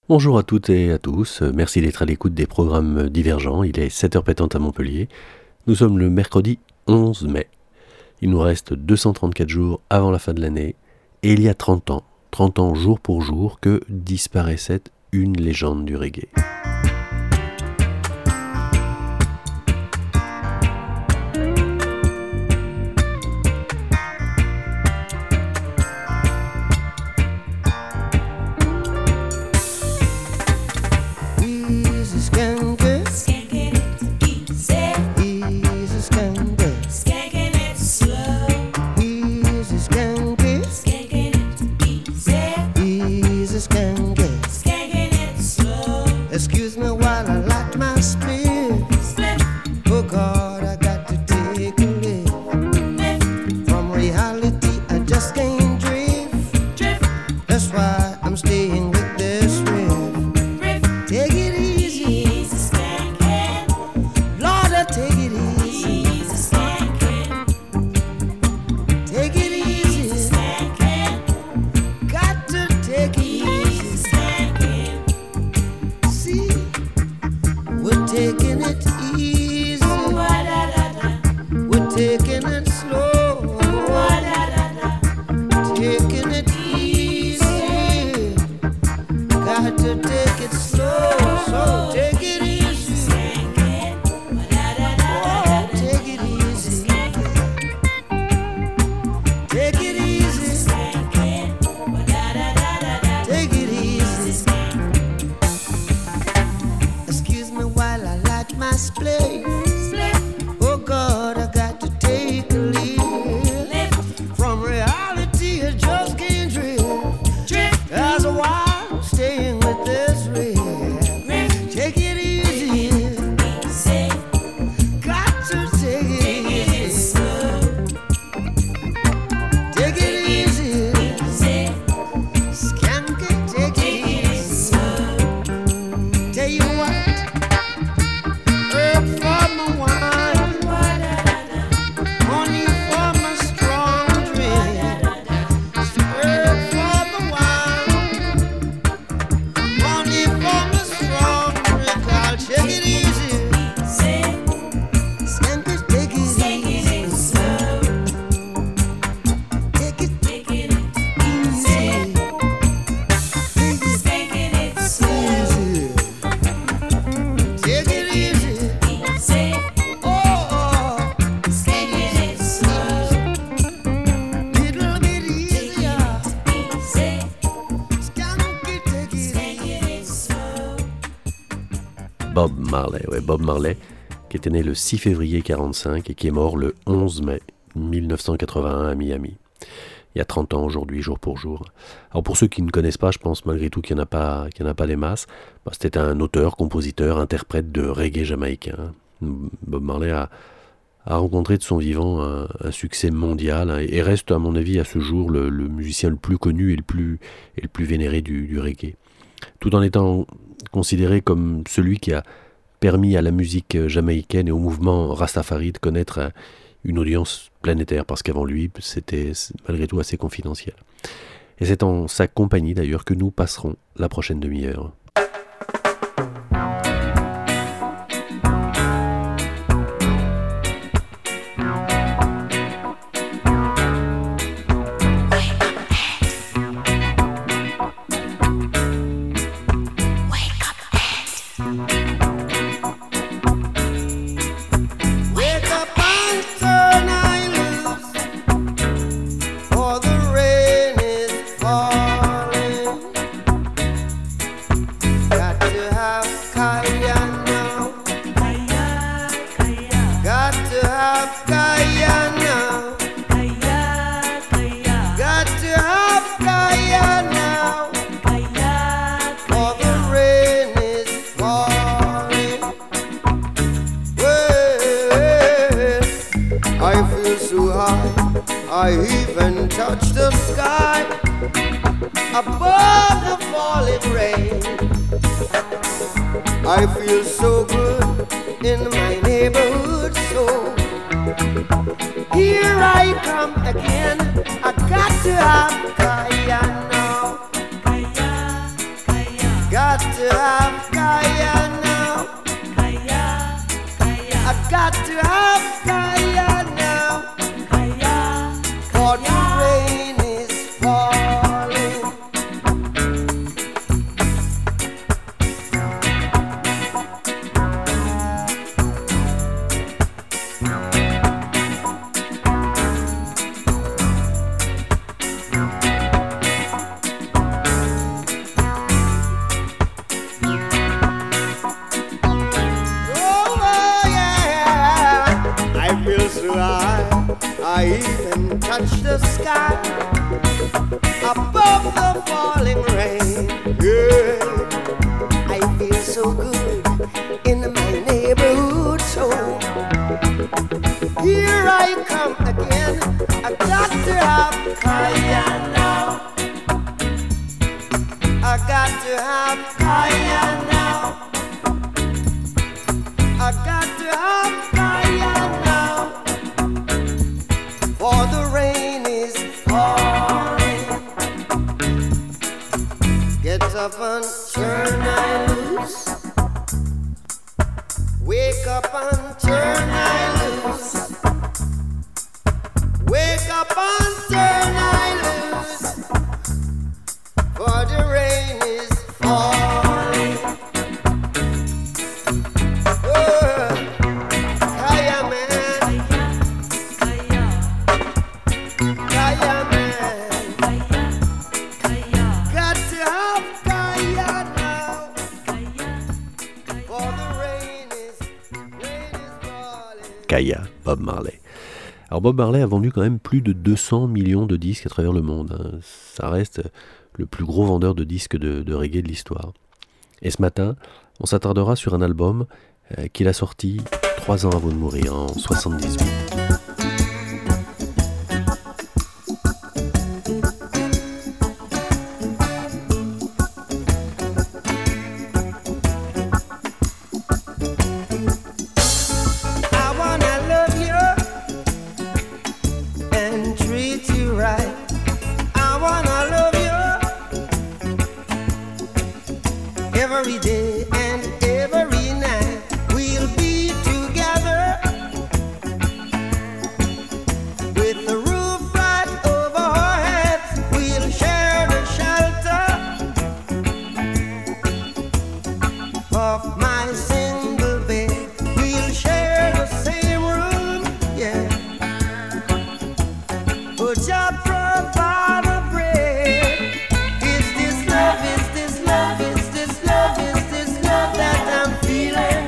Bonjour à toutes et à tous, merci d'être à l'écoute des programmes divergents, il est 7h pétantes à Montpellier. Nous sommes le mercredi 11 mai. Il nous reste 234 jours avant la fin de l'année, et il y a 30 ans jour pour jour, que disparaissait une légende du reggae. Bob Marley, qui était né le 6 février 1945 et qui est mort le 11 mai 1981 à Miami. Il y a 30 ans aujourd'hui, jour pour jour. Alors pour ceux qui ne connaissent pas, je pense malgré tout qu'il n'y en a pas des masses. C'était un auteur, compositeur, interprète de reggae jamaïcain. Bob Marley a rencontré de son vivant un succès mondial et reste à mon avis à ce jour le musicien le plus connu et le plus vénéré du reggae. Tout en étant considéré comme celui qui a permis à la musique jamaïcaine et au mouvement Rastafari de connaître une audience planétaire, parce qu'avant lui, c'était malgré tout assez confidentiel. Et c'est en sa compagnie d'ailleurs que nous passerons la prochaine demi-heure. I even touch the sky above the falling rain. I feel so good in my neighborhood, so here I come again. I got to have Kaya now. Got got to have fire now, for the rain is falling. I even touch the sky above the falling rain. Yeah, I feel so good in my neighborhood. So here I come again. I got to have fire now. I got to have fire now. I got to have fire now. For the rain is falling. Get up and turn I loose. Wake up and turn I loose. Wake up and turn I loose. For the rain is falling. Kaya, Bob Marley. Alors Bob Marley a vendu quand même plus de 200 millions de disques à travers le monde. Ça reste le plus gros vendeur de disques de reggae de l'histoire. Et ce matin, on s'attardera sur un album qu'il a sorti 3 ans avant de mourir, en 78. Every day and every night we'll be together with the roof right over our heads. We'll share the shelter of my single bed. We'll share the same room, yeah. But just provide a bread. Is this love? Is this love? Is this love? Is this love that I'm feeling?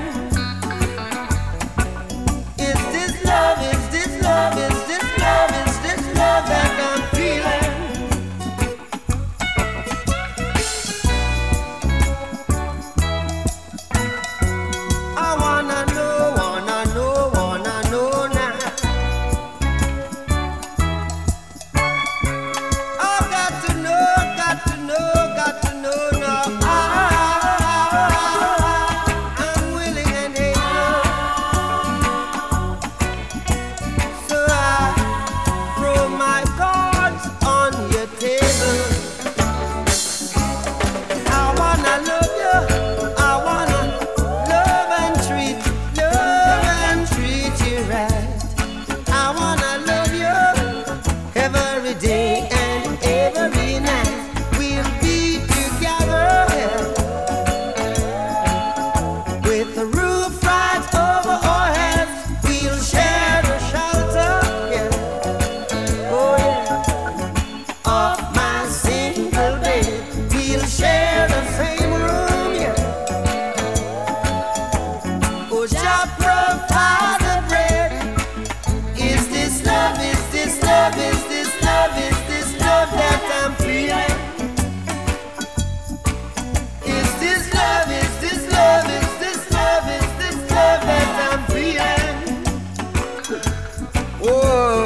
Is this love? Is this love? Is this love? Is this love that I'm feeling? I wanna know now. I got to know now. I'm willing and able, so I throw my cards on your table. I wanna love you, I wanna love and treat you right. I wanna love you every day and every night. We'll be together with the roof right over our heads. We'll share the shelter, yeah. Oh yeah, of my single bed. We'll share the same room, yeah. Oh, just provide the bread. Is this love? Is this love? Is this love? Is this love that I'm feeling? Is this love? Is this love? Is this love? Is this love that I'm feeling? Oh,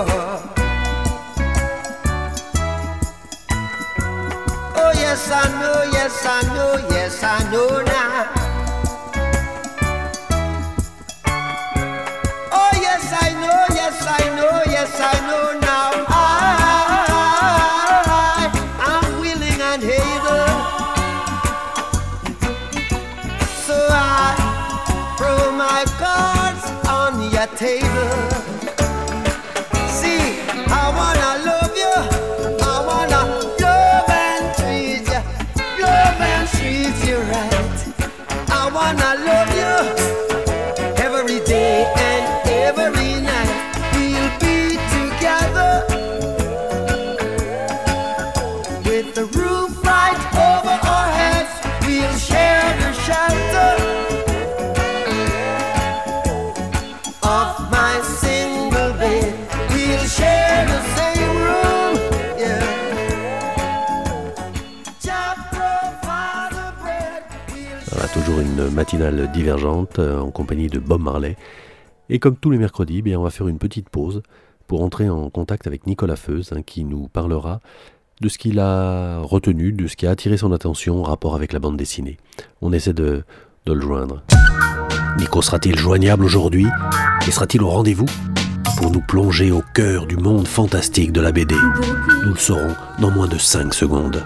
oh yes I know, yes I know, yes I know now. Oh yes I know, yes I know, yes I know now. I'm willing and able, so I throw my cards on your une matinale divergente en compagnie de Bob Marley. Et comme tous les mercredis, on va faire une petite pause pour entrer en contact avec Nicolas Feuze, qui nous parlera de ce qu'il a retenu, de ce qui a attiré son attention en rapport avec la bande dessinée. On essaie de le joindre. Nico sera-t-il joignable aujourd'hui et sera-t-il au rendez-vous pour nous plonger au cœur du monde fantastique de la BD? Nous le saurons dans moins de 5 secondes.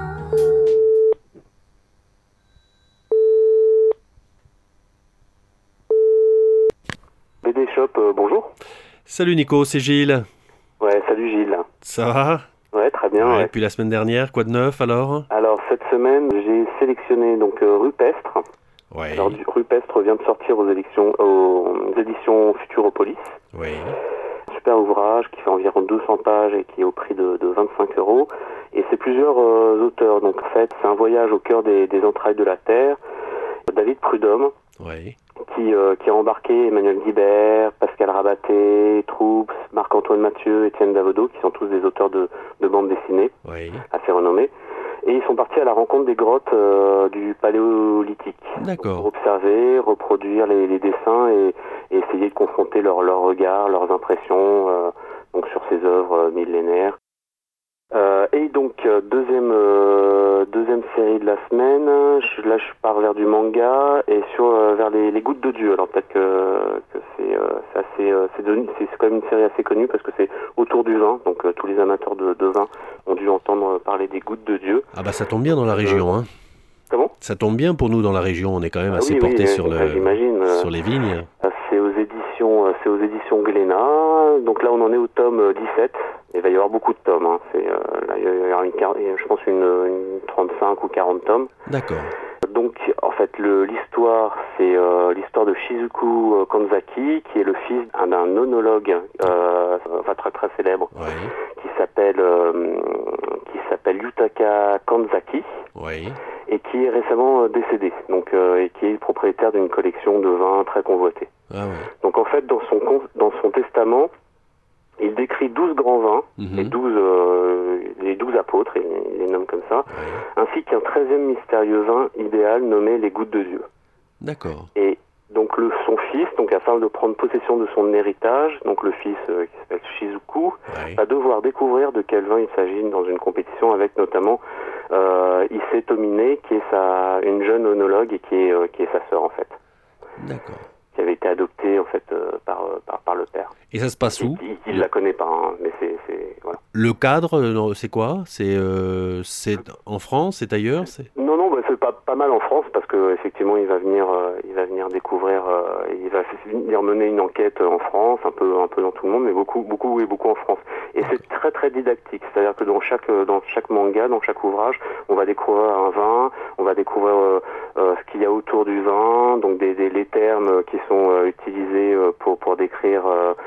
BD Shop, bonjour. Salut Nico, c'est Gilles. Ouais, salut Gilles. Ça va? Ouais, très bien. Ouais. Depuis la semaine dernière, quoi de neuf alors? Alors, cette semaine, j'ai sélectionné donc Rupestre. Ouais. Alors, Rupestre vient de sortir aux éditions Futuropolis. Oui. Super ouvrage qui fait environ 200 pages et qui est au prix de 25 €. Et c'est plusieurs auteurs. Donc, en fait, c'est un voyage au cœur des entrailles de la Terre. David Prudhomme. Oui. Qui a embarqué Emmanuel Guibert, Pascal Rabaté, Troups, Marc-Antoine Mathieu, Étienne Davodo, qui sont tous des auteurs de bandes dessinées, Oui. assez renommés. Et ils sont partis à la rencontre des grottes du Paléolithique. D'accord. Pour observer, reproduire les dessins et essayer de confronter leur regard, leurs impressions donc sur ces œuvres millénaires. Et donc deuxième série de la semaine, là je pars vers du manga et vers les Gouttes de Dieu. Alors peut-être que c'est quand même une série assez connue parce que c'est autour du vin, donc tous les amateurs de vin ont dû entendre parler des Gouttes de Dieu. Ah bah ça tombe bien dans la région, hein. Comment ? Ça tombe bien pour nous dans la région, on est quand même assez porté sur les vignes. C'est aux éditions Glénat. Donc là on en est au tome 17. Il va y avoir beaucoup de tomes. Hein. Là il y aura je pense une 35 ou 40 tomes. D'accord. Donc en fait l'histoire c'est l'histoire de Shizuku Kanzaki qui est le fils d'un onologue très très célèbre. Oui. qui s'appelle Yutaka Kanzaki. Oui. Et qui est récemment décédé, donc et qui est propriétaire d'une collection de vins très convoités. Ah ouais. Donc en fait, dans son testament, il décrit 12 grands vins, les 12 apôtres, il les nomme comme ça, ainsi qu'un 13e mystérieux vin idéal nommé les Gouttes de Dieu. D'accord. Et donc son fils, donc afin de prendre possession de son héritage, donc le fils qui s'appelle Shizuku, va devoir découvrir de quel vin il s'agit dans une compétition avec notamment Issei Tomine, qui est une jeune onologue et qui est sa sœur en fait. D'accord. Qui avait été adoptée en fait par le père. Et ça se passe où? Il la connaît pas, hein, mais c'est voilà. Le cadre, c'est quoi? C'est en France, c'est ailleurs? Non, c'est pas mal en France parce que effectivement il va venir découvrir, il va venir mener une enquête en France, un peu dans tout le monde, mais beaucoup en France. Et c'est très très didactique, c'est-à-dire que dans chaque manga, dans chaque ouvrage, on va découvrir un vin, on va découvrir ce qu'il y a autour du vin, donc les termes qui sont utilisés pour décrire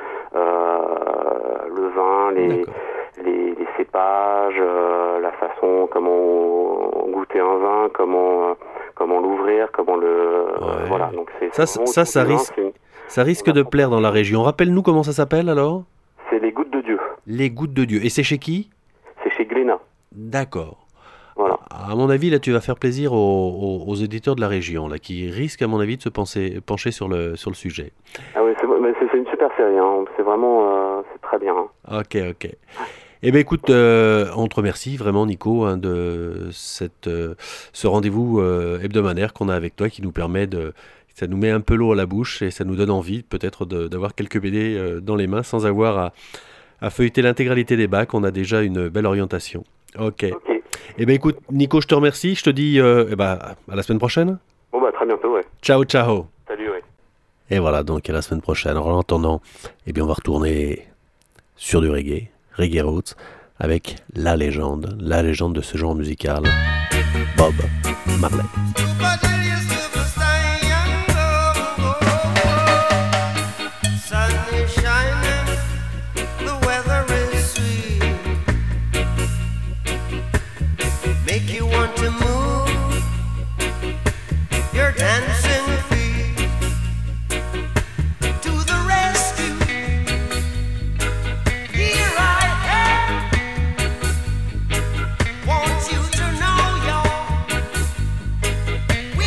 le vin, les cépages, la façon comment goûter un vin, comment l'ouvrir, comment le voilà. Donc ça risque de plaire dans la région. Rappelle-nous comment ça s'appelle alors? C'est les Gouttes de Dieu. Les Gouttes de Dieu. Et c'est chez qui? C'est chez Glénat. D'accord. Voilà. À mon avis, là, tu vas faire plaisir aux éditeurs de la région, là, qui risquent, à mon avis, de se pencher sur le sujet. Ah oui, c'est une super série. Hein. C'est vraiment, c'est très bien. Hein. Ok. Eh bien, écoute, on te remercie vraiment, Nico, de ce rendez-vous hebdomadaire qu'on a avec toi, qui nous permet ça nous met un peu l'eau à la bouche et ça nous donne envie, peut-être, d'avoir quelques BD dans les mains sans avoir à feuilleter l'intégralité des bacs. On a déjà une belle orientation. Ok. Eh bien, écoute, Nico, je te remercie. Je te dis à la semaine prochaine. Bon, très bientôt, ouais. Ciao. Salut, ouais. Et voilà, donc à la semaine prochaine. En attendant, on va retourner sur du reggae roots, avec la légende de ce genre musical, Bob Marley. We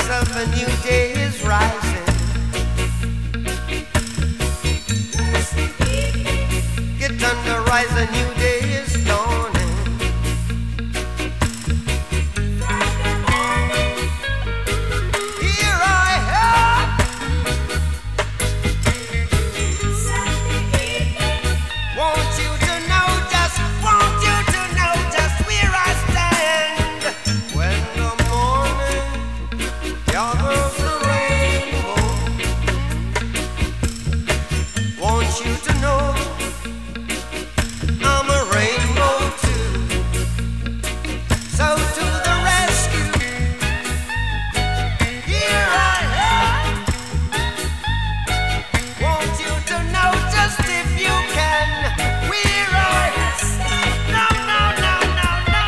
myself a new day is rising. Get on the rise, a new day is dawning. Here I am. Want you to know just where I stand. When the morning gathers the rainbow, want you to know I'm a rainbow too. So to the rescue, here I am. Want you to know just if you can, where I no, no, no, no, no,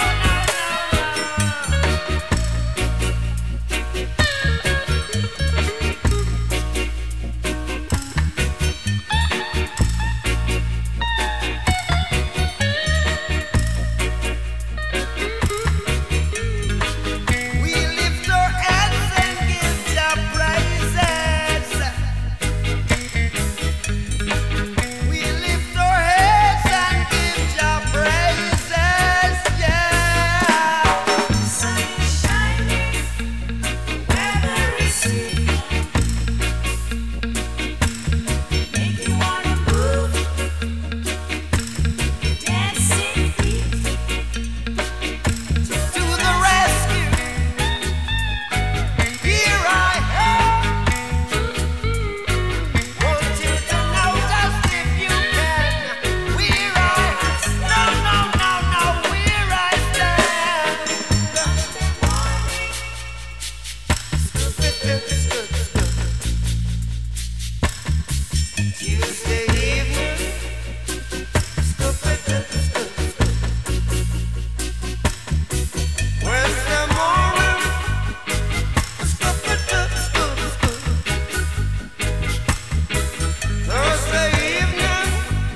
we lift our hands and give Jah praises. We lift our heads and give Jah praises, yeah. Sun is shining, weather is sweet, make you wanna move, dancing feet. To the rescue, here I am. Want you to know just if you can, where I no, no, no, no, where I stand. Tuesday evening, Wednesday morning, Thursday evening,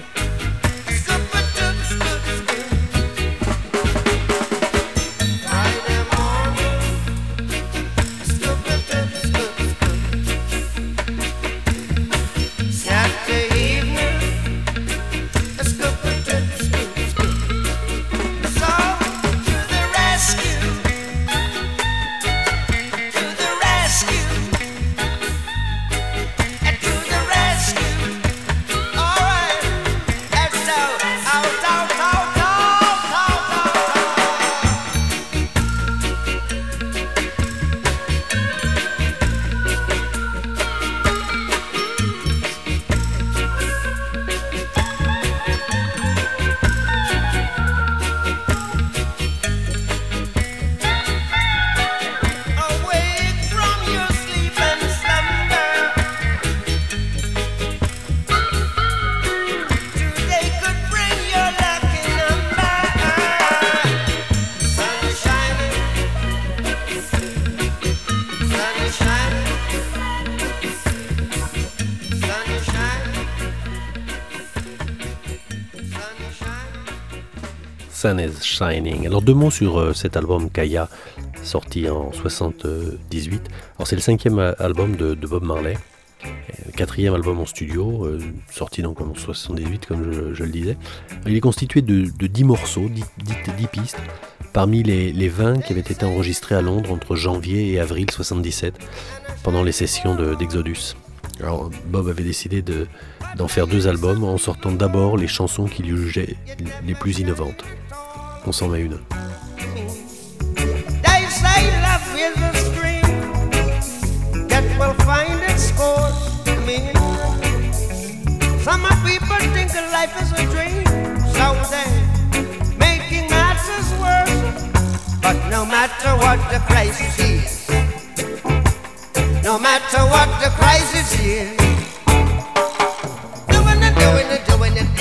Friday morning, Saturday evening, so to the rescue, to the rescue, and to the rescue. All right, let's go out, out, out, out, out, Awake from your sleep and slumber. Today could bring your lucky number. Sun is shining, sun is shining, sun is shining, sun is shining. Sun is Shining. Alors deux mots sur cet album Kaya, sorti en 78. Alors c'est le 5e album de Bob Marley, le 4e album en studio, sorti donc en 78 comme je le disais. Il est constitué de 10 morceaux, 10 pistes, parmi les 20 qui avaient été enregistrés à Londres entre janvier et avril 77, pendant les sessions d'Exodus. Alors Bob avait décidé d'en faire 2 albums en sortant d'abord les chansons qu'il jugeait les plus innovantes. On s'en met une. They say love is a stream that will find its course. Some people think that life is a dream, so they making matters worse. But no matter what the crisis is, no matter what the crisis is, doing it, doing it, doing it.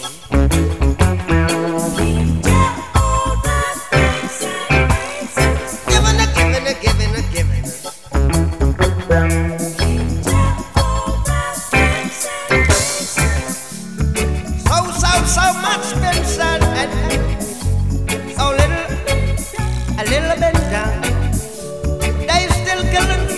Giving it, giving it, giving it, giving it. So much been said and so little, a little bit done. They still killing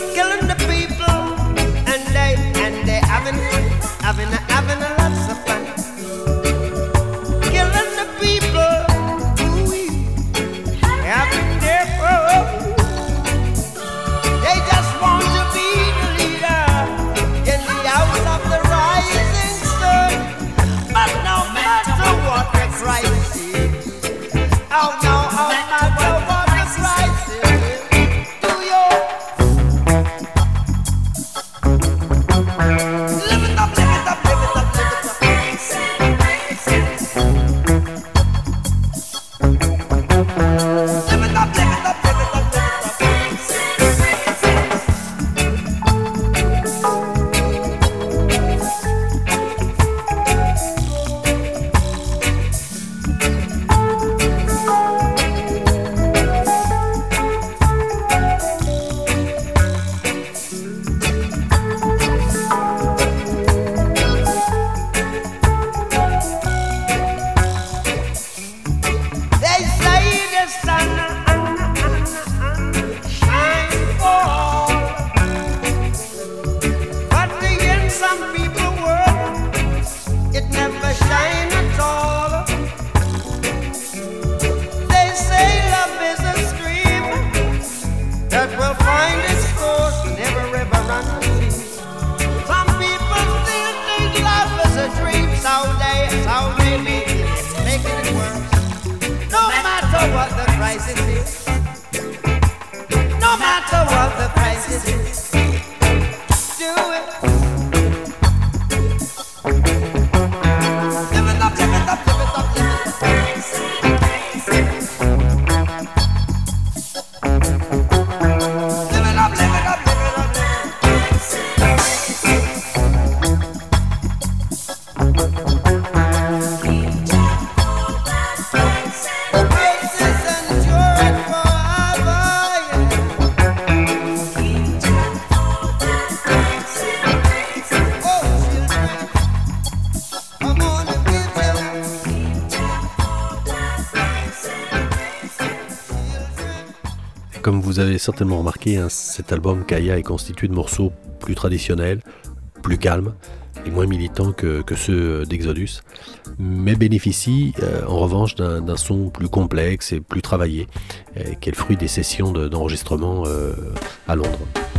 comme vous avez certainement remarqué, hein, cet album Kaya est constitué de morceaux plus traditionnels, plus calmes et moins militants que ceux d'Exodus, mais bénéficie en revanche d'un son plus complexe et plus travaillé, qui est le fruit des sessions d'enregistrement à Londres.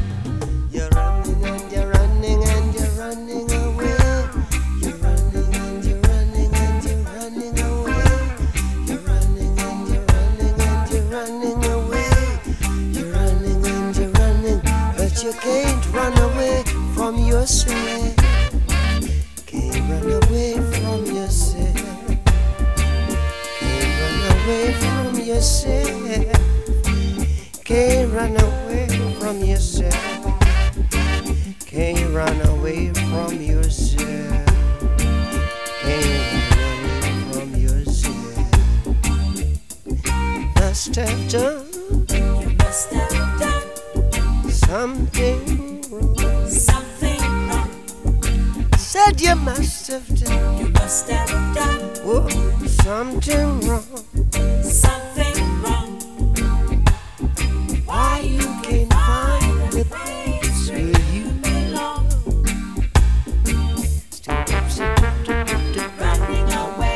You can't run away from yourself. Can't run away from yourself. Can't run away from yourself. Can't run away from yourself. Can't run away from yourself. Can't run away from yourself. Must have done. You must have done. Something wrong. Something wrong. Said you must have done. You must have done. Whoa, something wrong. Something wrong. Why you can't find the place where you belong? Running away.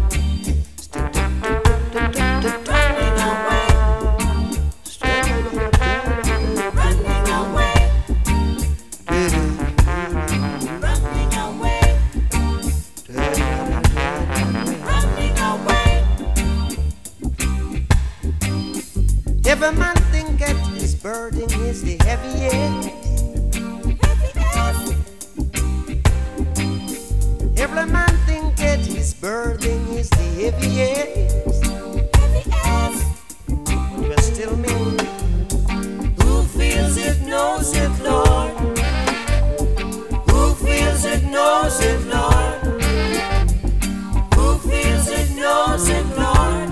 Running away. Every man think that his burden is the heaviest. Every man think that his burden is the heaviest. But still me, who feels it knows it, Lord. Who feels it knows it, Lord. Who feels it knows it, Lord.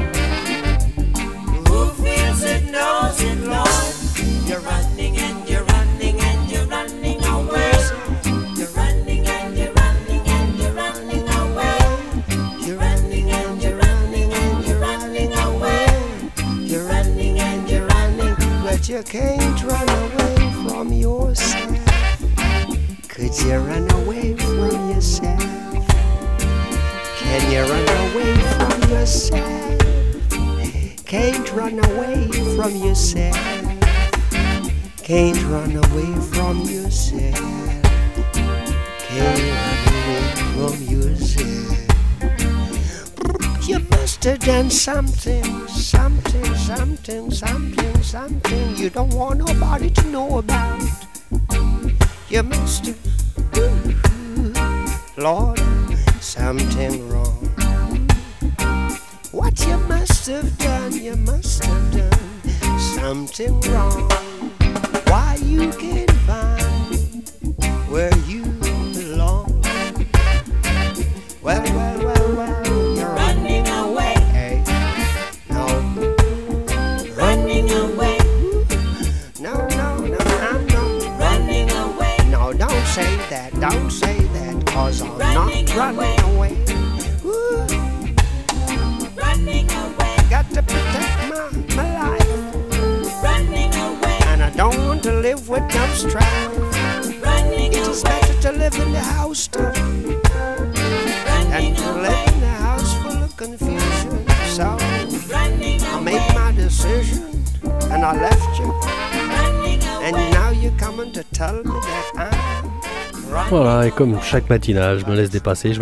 Knows it, Lord. You're running and you're running and you're running away. You're running and you're running and you're running away. You're running and you're running and you're running away. You're running and you're running, but you can't run away from yourself. Could you run away from yourself? Can you run away from yourself? Can't run away from yourself. Can't run away from yourself. Can't run away from yourself. You must have done something, something, something, something, something you don't want nobody to know about. You must have, Lord, something wrong. What you must have done, you must have done something wrong. Why you can't find where you belong? Well, you're running away. Hey, no, running away. No, I'm not running away. No, don't say that, 'cause I'm not running away. Ooh. Running away. Got to protect my life. Running away. And I don't want to live with no strife. Running it is better to live in the house than to live in the house full of confusion. So I made my decision and I left you. And now you're coming to tell me that I'm running. Voilà, et comme chaque matinale, je me laisse dépasser.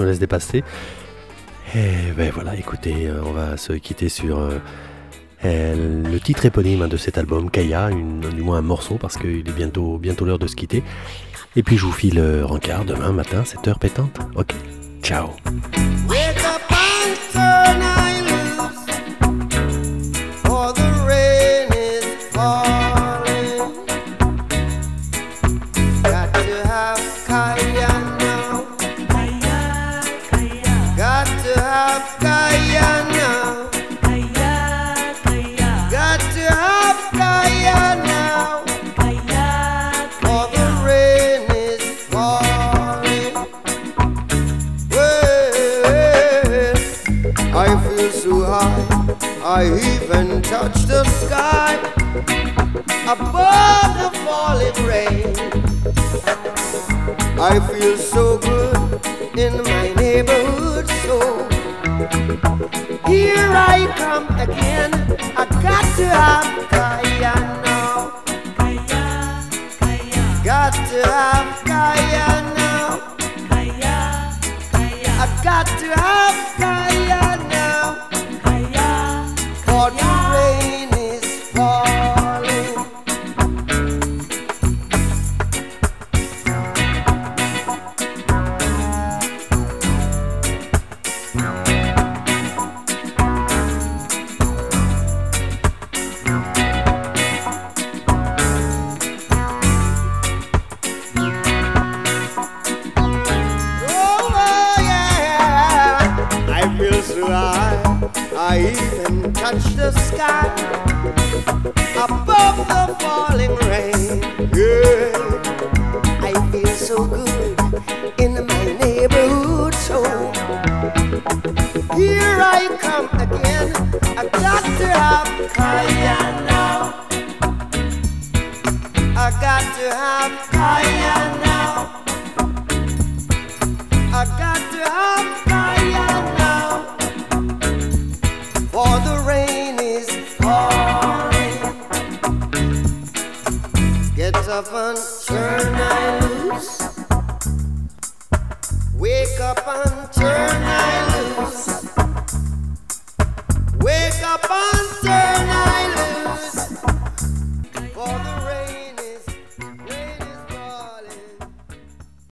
Et ben voilà, écoutez, on va se quitter sur le titre éponyme de cet album, Kaya, du moins un morceau, parce qu'il est bientôt l'heure de se quitter. Et puis je vous file rencard demain matin, 7h pétante. Ok, ciao. Wake up and turn I loose, for the rain is falling. Got to have Kaya now. Got to have Kaya now. Got to have Kaya now. For the rain is falling. Well, I feel so high, I even touch the sky. above the falling rain. I feel so good in my neighborhood, so here I come again. I got to have Kaya now. Got to have Kaya now. I got to have Kaya now. For the rain is falling. I even touch the sky above the falling rain. Yeah, I feel so good in my neighborhood, so here I come again. I got to have Kaya now. I got to have Kaya now. I got to have Kaya now. For the rain is falling. Get up and turn